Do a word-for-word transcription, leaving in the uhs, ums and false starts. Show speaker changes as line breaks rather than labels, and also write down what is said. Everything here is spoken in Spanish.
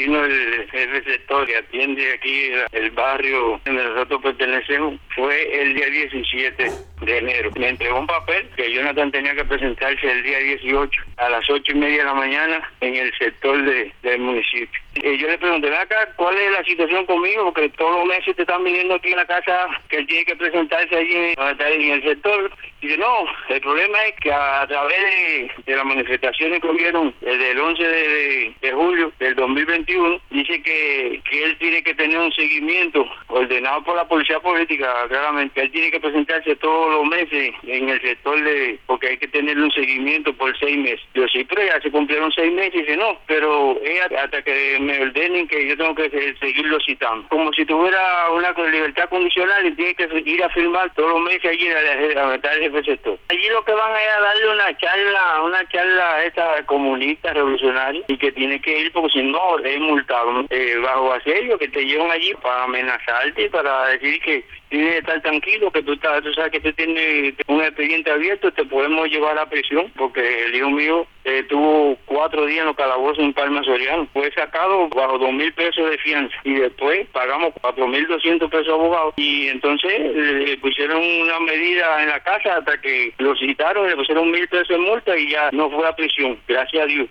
vino el jefe de sector que atiende aquí el barrio donde nosotros pertenecemos, fue el día diecisiete de enero. Me entregó un papel que Jonathan tenía que presentarse el día dieciocho a las ocho y media de la mañana en el sector de, del municipio. Y yo le pregunté, ven acá, ¿cuál es la situación conmigo? Porque todos los meses te están viniendo aquí en la casa que él tiene que presentarse allí en el sector. Y dice, no, el problema es que a, a través de, de las manifestaciones que hubieron desde el once de, de, de julio del dos mil veintiuno, dice que, que él tiene que tener un seguimiento ordenado por la policía política, claramente. Él tiene que presentarse todos los meses en el sector de, porque hay que tenerle un seguimiento por seis meses. Yo sí, pero ya se cumplieron seis meses y dice, no, pero es hasta que me ordenen que yo tengo que seguirlo citando. Como si tuviera una libertad condicional y tiene que ir a firmar todos los meses allí a la mitad del jefe de sector. Allí lo que van es a darle una charla, una charla a esta comunista revolucionaria y que tiene que ir porque si no es multado, ¿no? eh, bajo asedio, que te llevan allí para amenazarte, para decir que tienes que estar tranquilo, que tú, estás, tú sabes que tú tienes un expediente abierto, te podemos llevar a prisión, porque el hijo mío eh, tuvo cuatro días en los calabozos en Palma Soriano. Fue sacado bajo dos mil pesos de fianza y después pagamos cuatro mil doscientos pesos abogados. Y entonces le pusieron una medida en la casa hasta que lo citaron, le pusieron mil pesos de multa y ya no fue a prisión, gracias a Dios.